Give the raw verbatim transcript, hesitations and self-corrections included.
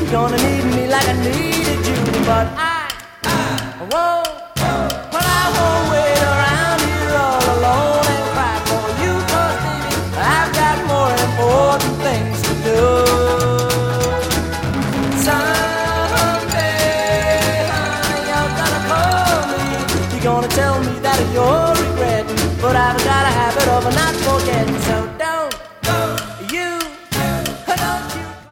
You're gonna need me like I needed you, but I, I won't. But I won't wait around here all alone and cry for you, 'cause baby, I've got more important things to do. Someday, honey, you're gonna call me. You're gonna tell me that you're regretting, but I've got a habit of not forgetting, so don't